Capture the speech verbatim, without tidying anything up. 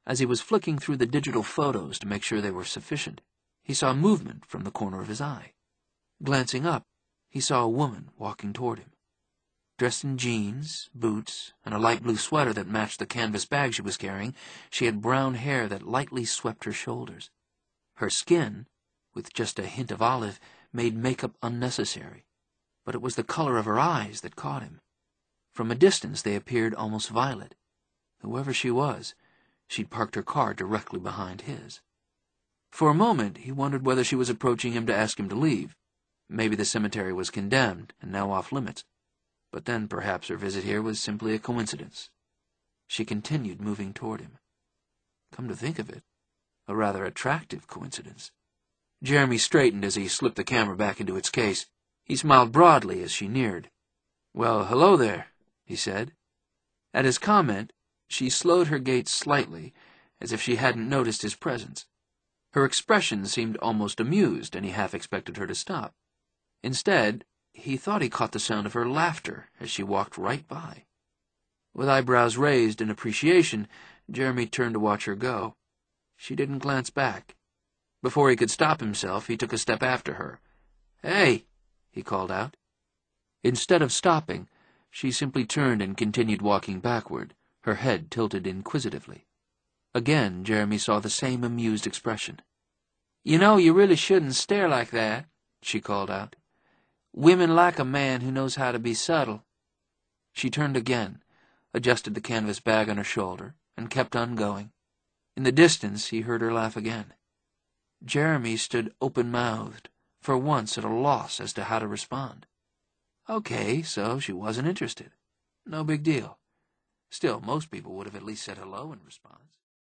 As he was flicking through the digital photos to make sure they were sufficient, he saw movement from the corner of his eye. Glancing up, he saw a woman walking toward him. Dressed in jeans, boots, and a light blue sweater that matched the canvas bag she was carrying, she had brown hair that lightly swept her shoulders. Her skin, with just a hint of olive, made makeup unnecessary, but it was the color of her eyes that caught him. From a distance they appeared almost violet. Whoever she was, she'd parked her car directly behind his. For a moment he wondered whether she was approaching him to ask him to leave. Maybe the cemetery was condemned and now off-limits. But then perhaps her visit here was simply a coincidence. She continued moving toward him. Come to think of it, a rather attractive coincidence. Jeremy straightened as he slipped the camera back into its case. He smiled broadly as she neared. "Well, hello there," he said. At his comment, she slowed her gait slightly, as if she hadn't noticed his presence. Her expression seemed almost amused, and he half expected her to stop. Instead, he thought he caught the sound of her laughter as she walked right by. With eyebrows raised in appreciation, Jeremy turned to watch her go. She didn't glance back. Before he could stop himself, he took a step after her. "Hey!" he called out. Instead of stopping, she simply turned and continued walking backward, her head tilted inquisitively. Again, Jeremy saw the same amused expression. "You know, you really shouldn't stare like that," she called out. "Women like a man who knows how to be subtle." She turned again, adjusted the canvas bag on her shoulder, and kept on going. In the distance, he heard her laugh again. Jeremy stood open-mouthed, for once at a loss as to how to respond. Okay, so she wasn't interested. No big deal. Still, most people would have at least said hello in response.